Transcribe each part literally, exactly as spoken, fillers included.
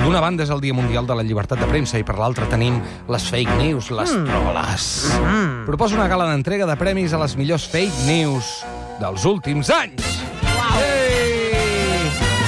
D'una banda és el Dia Mundial de la Llibertat de Premsa i per l'altra tenim les fake news, les mm. troles. Mm. Proposa una gala d'entrega de premis a les millors fake news dels últims anys. Uau! Ei!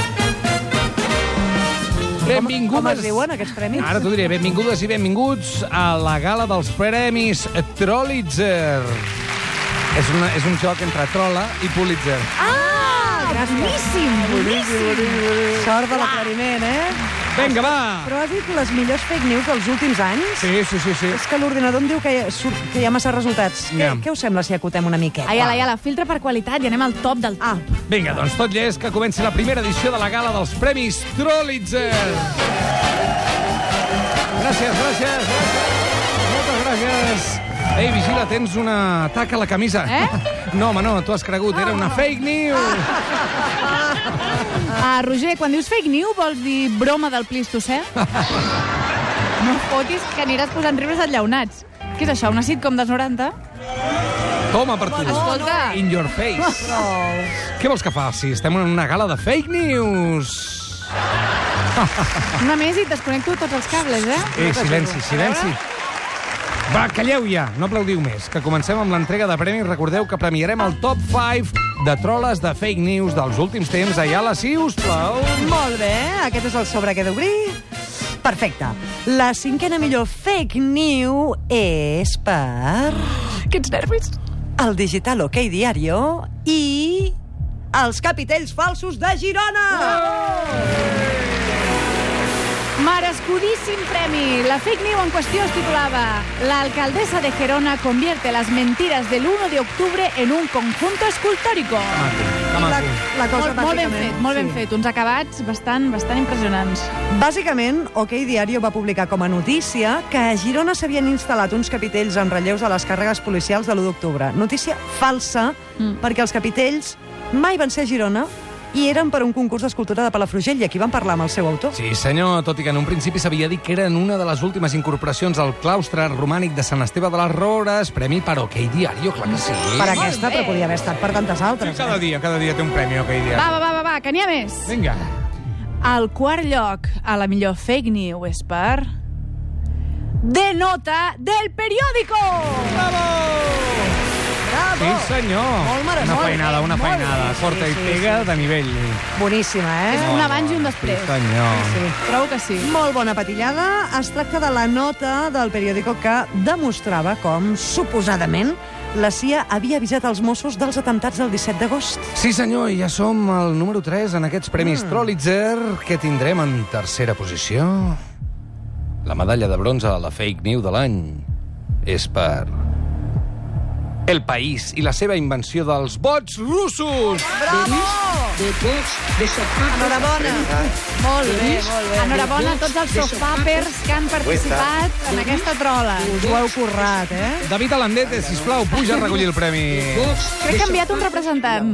Benvingudes... Com, com es diuen, aquests premis? Ara t'ho diré. Benvingudes i benvinguts a la gala dels premis Trollitzer. És, una, és un joc entre trola i Pulitzer. Ah, boníssim, boníssim. Sort de l'aclariment, eh? Vinga, va! Però has dit les millors fake news dels últims anys? Sí, sí, sí. sí. És que l'ordinador em diu que hi ha, que hi ha massa resultats. Ja. Què, què us sembla si acotem una miqueta? Ai, ala, ala, filtre per qualitat i anem al top del top. Ah. Vinga, doncs tot llest que comenci la primera edició de la gala dels Premis Trollitzer. Gràcies, gràcies, gràcies. Moltes gràcies. Ei, vigila, tens una taca a la camisa. Eh? No, home, no, t'ho has cregut, era una fake news. Ah, Roger, quan dius fake news vols dir broma del Plistocè? No fotis que aniràs posant riures enllaunats. Què és això, una sitcom dels noranta? Toma per tu. Escolta. In your face. Què vols que faci? Estem en una gala de fake news. Una més i et desconnecto tots els cables, eh? Eh, silenci, silenci. Va, calleu ja, no aplaudiu més, que comencem amb l'entrega de premis. Recordeu que premiarem el top cinc de troles de fake news dels últims temps. Ayala, si us plau. Molt bé, aquest és el sobre que he d'obrir. Perfecte. La cinquena millor fake news és per... Quins nervis. El Digital OK Diario i... els capitells falsos de Girona! Oh! Merescudíssim premi. La fake news en qüestió es titulava La alcaldesa de Gerona convierte las mentiras del uno de octubre en un conjunto escultórico. La, la cosa, Molt, molt ben bàsicament, fet, molt ben sí. fet. Uns acabats bastant, bastant impressionants. Bàsicament, OK Diario va publicar com a notícia que a Girona s'havien instal·lat uns capitells en relleus a les càrregues policials de l'u d'octubre. Notícia falsa, mm. perquè els capitells mai van ser a Girona i eren per un concurs d'escultura de Palafrugell, i aquí van parlar amb el seu autor. Sí, senyor, tot i que en un principi s'havia dit que eren una de les últimes incorporacions al claustre romànic de Sant Esteve de les Rores, premi per OK Diario, clar que sí. Per aquesta, però podia haver estat per tantes altres. Sí, cada dia, cada dia té un premi OK Diario. Va, va, va, va, va, que n'hi ha més. Vinga. El quart lloc a la millor fake news és per... De nota del periódico! Bravo! Bravo! Sí, senyor. Molt meravellós. Una feinada, una Molt feinada. bé. Corta Sí, i sí, pega sí. de nivell. Boníssima, eh? És un abans i un després. Sí, senyor. Sí. Trobo que sí. Molt bona patillada. Es tracta de la nota del periòdico que demostrava com, suposadament, la C I A havia avisat els Mossos dels atemptats del disset d'agost. Sí, senyor, i ja som al número tres en aquests premis mm. Trollitzer. Què tindrem en tercera posició? La medalla de bronze a la fake news de l'any és per... El País i la seva invenció dels bots russos. Bravo! De bots, de sofapers. Enhorabona. Molt bé, molt bé. Enhorabona a tots els sofapers que han participat en aquesta trola. Us ho heu currat, eh? David Alandete, sisplau, puja a recollir el premi. Crec que ha enviat un representant.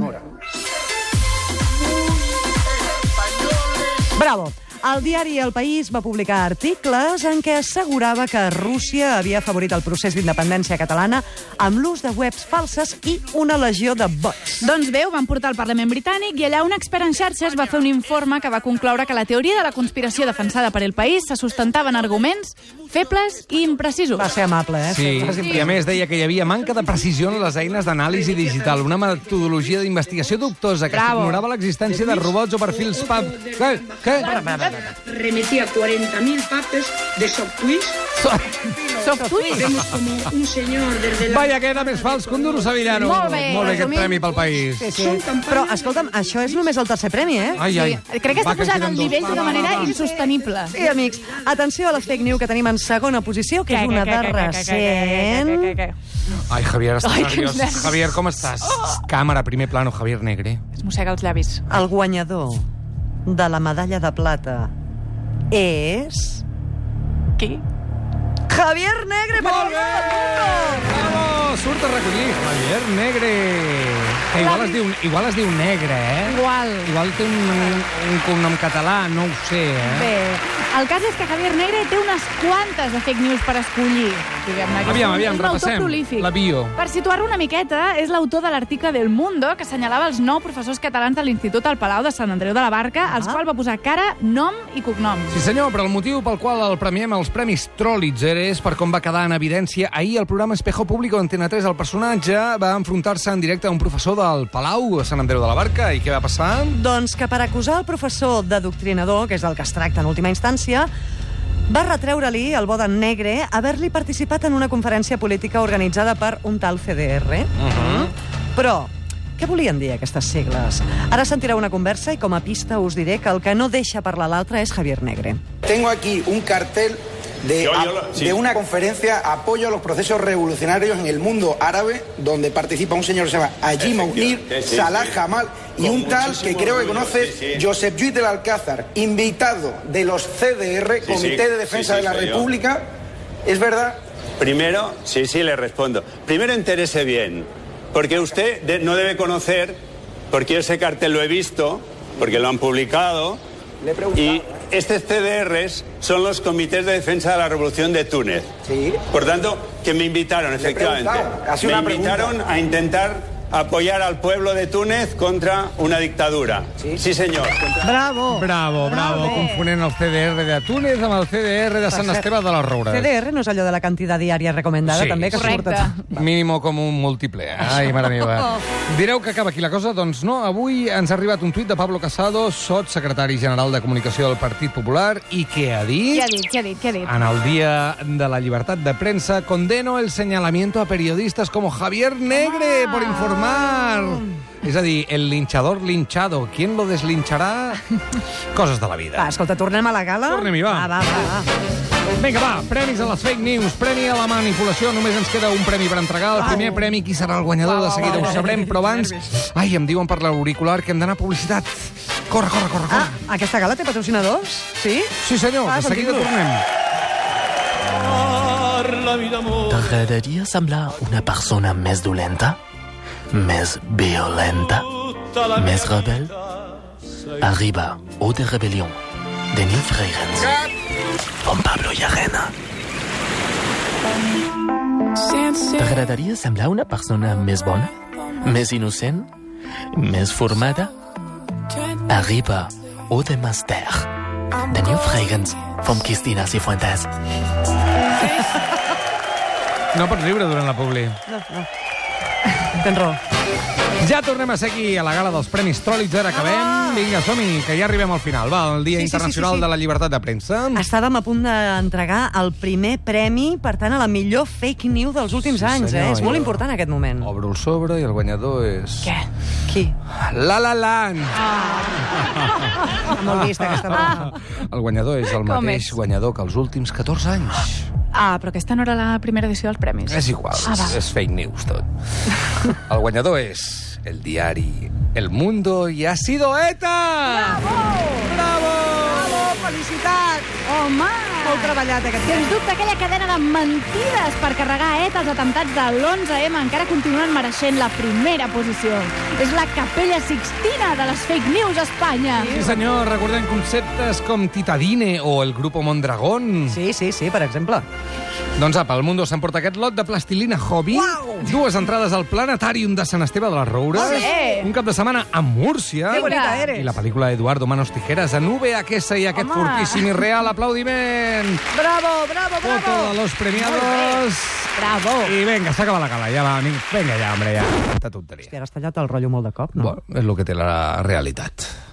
Bravo. El diari El País va publicar articles en què assegurava que Rússia havia afavorit el procés d'independència catalana amb l'ús de webs falses i una legió de bots. Doncs bé, ho van portar al Parlament britànic i allà un expert en xarxes va fer un informe que va concloure que la teoria de la conspiració defensada per El País se sustentava en arguments febles i imprecisos. Va ser amable, eh? Sí, Febles i i a més deia que hi havia manca de precisió en les eines d'anàlisi digital, una metodologia d'investigació dubtosa que Bravo. ignorava l'existència de robots o perfils pub. Què? Què? Remetía cuarenta mil papers de software. Software. Vemos como un señor desde la... Vaya, que era més fals que un duro sevillano. Molt bé, Molt bé, aquest resumint. premi pel País. Sí, sí. Però, escolta'm, això és només el tercer premi, eh? Ai, ai. Sí. Crec que està Va, posant queden el dos. nivell d'una manera insostenible. Sí, amics, atenció a la fake news que tenim en segona posició, que és una de recent. Ai, Javier, estàs Ai, nerviós. quins nervis. Javier, com estàs? Càmera, primer plano, Javier Negre. Es mossega els llavis. El guanyador de la medalla de plata és... Qui? Javier Negre! Molt bé! Bravo! Surt a recollir Javier Negre. Que igual es diu, igual es diu Negre, eh? Igual. Igual té un, un cognom català, no ho sé, eh? Bé, El cas és que Javier Negre té unes quantes de fake news per escollir. Diguem-ne, que Aviam, és un- aviam, és un autor repassem prolífic. la bio. Per situar-ho una miqueta, és l'autor de l'article del Mundo que assenyalava els nou professors catalans de l'Institut al Palau de Sant Andreu de la Barca, als Ah. quals va posar cara, nom i cognom. Sí senyor, però el motiu pel qual el premiem als Premis Trollitzer és per com va quedar en evidència ahir al programa Espejo Público d'Antena tres. El personatge va enfrontar-se en directe a un professor del Palau a Sant Andreu de la Barca. I què va passar? Doncs que per acusar el professor d'adoctrinador, que és del que es tracta en última instància, va retreure-li, el bo d'en Negre, haver-li participat en una conferència política organitzada per un tal C D R. Uh-huh. Però, què volien dir aquestes sigles? Ara sentireu una conversa i com a pista us diré que el que no deixa parlar l'altre és Javier Negre. Tengo aquí un cartel de, Yo- a- yo lo- sí. de una conferencia Apoyo a los procesos revolucionarios en el mundo árabe, donde participa un señor que se llama Haji Mounir, Efectivamente, sí, Salah sí. Jamal y Con un tal muchísimo que creo que orgullo, conoces, sí, sí. Josep Lluís del Alcázar, invitado de los C D R, Sí, Comité sí, de Defensa sí, sí, de la soy yo. República. ¿Es verdad? Primero, sí, sí, le respondo. Primero, entérese bien, porque usted de- no debe conocer, porque ese cartel lo he visto, porque lo han publicado, Le he preguntado. y estos C D Rs son los Comités de Defensa de la Revolución de Túnez. Sí. Por tanto, que me invitaron, efectivamente. preguntado, ha sido Me una pregunta. invitaron a intentar apoyar al pueblo de Túnez contra una dictadura. Sí. Sí, señor. Bravo! Bravo, bravo, Bravo. confonent el C D R de Túnez amb el C D R de Sant cert, Esteve de les Roures. C D R no és allò de la quantitat diària recomendada, Sí, també, que correcte. surt a... Mínimo com un múltiple. Ai, mare meva. Direu que acaba aquí la cosa? Doncs no. Avui ens ha arribat un tuit de Pablo Casado, sotssecretari general de Comunicació del Partit Popular, i què ha dit? Què ha dit, què ha dit, què ha dit? En el Día de la Libertad de Prensa, condeno el señalamiento a periodistas como Javier Negre por informar. És a dir, el linchador linchado. ¿Quién lo deslinchará? Coses de la vida. Va, escolta, tornem a la gala? Tornem-hi, va. Va, va, va. va. Vinga, va, premis a les fake news, premi a la manipulació. Només ens queda un premi per entregar. El primer premi, qui serà el guanyador? De seguida ho sabrem, però abans... Ai, em diuen per l'auricular que hem d'anar a publicitat. Corre, corre, corre, corre. Ah, aquesta gala té patrocinadors? Sí? Sí, senyor, Ah, de seguida continua. tornem. T'agradaria semblar una persona més dolenta? Més violenta? Més rebel? Arriba Eau de Rebellion, de New Fragrance, amb Pablo Llarena. T'agradaria semblar una persona més bona? Més innocent? Més formada? Arriba Eau de Master, de New Fragrance, amb Cristina Cifuentes. No pots riure durant la publi. Tens raó. Ja tornem a ser aquí a la gala dels Premis Trollitzer. Acabem. Vinga, som-hi, que ja arribem al final. Va, el Dia Sí, sí, sí, Internacional sí, sí. de la Llibertat de Premsa. Estàvem a punt d'entregar el primer premi, per tant, a la millor fake news dels últims Sí, anys. senyor, Eh? És molt jo- important aquest moment. Obro el sobre i el guanyador és... Què? Qui? La La Land. Ah, molt vista, aquesta broma. El guanyador és el Com mateix és? guanyador que els últims catorze anys. Ah, però aquesta no era la primera edició dels premis. És igual, Ah, va. és, és fake news tot. El guanyador és el diari El Mundo i ha sido ETA! Bravo! Bravo! Felicitat! Home! Molt treballat, aquest Sens premi. dubte, aquella cadena de mentides per carregar a ETA els atemptats de l'onze eme encara continuen mereixent la primera posició. És la capella Sixtina de les fake news a Espanya. Sí, senyor, recordem conceptes com Titadine o el Grupo Mondragón. Sí, sí, sí, per exemple. Doncs apa, el Mundo s'emporta aquest lot de plastilina Hobby, Uau! dues entrades al Planetàrium de Sant Esteve de les Roures, Olé! un cap de setmana a Múrcia, Que bonita Vinga. eres. i la pel·lícula Eduardo Manos Tijeras en U V H S i aquest Home. fortíssim i real aplaudiment. Bravo, bravo, bravo! Foto de los premiados. Bravo! I vinga, s'acaba la gala, ja va, amic. Vinga ja, hombre, ja. Tanta tonteria. Hòstia, ara has tallat el rotllo molt de cop, no? Bueno, és el que té la realitat.